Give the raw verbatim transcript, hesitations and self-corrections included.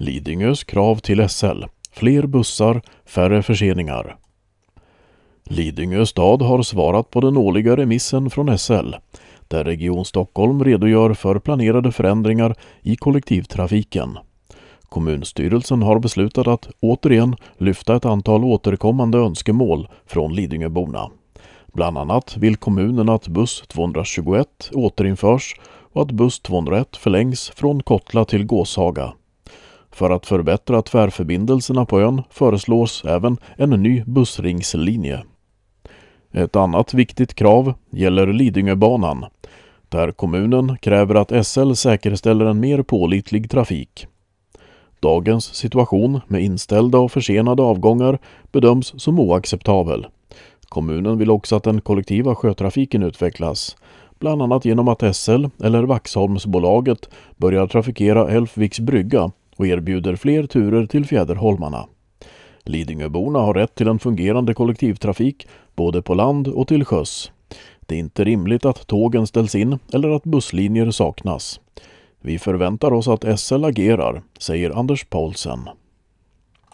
Lidingös krav till S L. Fler bussar, färre förseningar. Lidingö stad har svarat på den årliga remissen från S L, där Region Stockholm redogör för planerade förändringar i kollektivtrafiken. Kommunstyrelsen har beslutat att återigen lyfta ett antal återkommande önskemål från Lidingöborna. Bland annat vill kommunen att buss tvåhundratjugoett återinförs och att buss tvåhundraett förlängs från Kottla till Gåshaga. För att förbättra tvärförbindelserna på ön föreslås även en ny bussringslinje. Ett annat viktigt krav gäller Lidingöbanan, där kommunen kräver att S L säkerställer en mer pålitlig trafik. Dagens situation med inställda och försenade avgångar bedöms som oacceptabel. Kommunen vill också att den kollektiva sjötrafiken utvecklas, bland annat genom att S L eller Vaxholmsbolaget börjar trafikera Älvviks brygga och erbjuder fler turer till Fjäderholmarna. Lidingöborna har rätt till en fungerande kollektivtrafik både på land och till sjöss. Det är inte rimligt att tågen ställs in eller att busslinjer saknas. Vi förväntar oss att S L agerar, säger Anders Paulsen.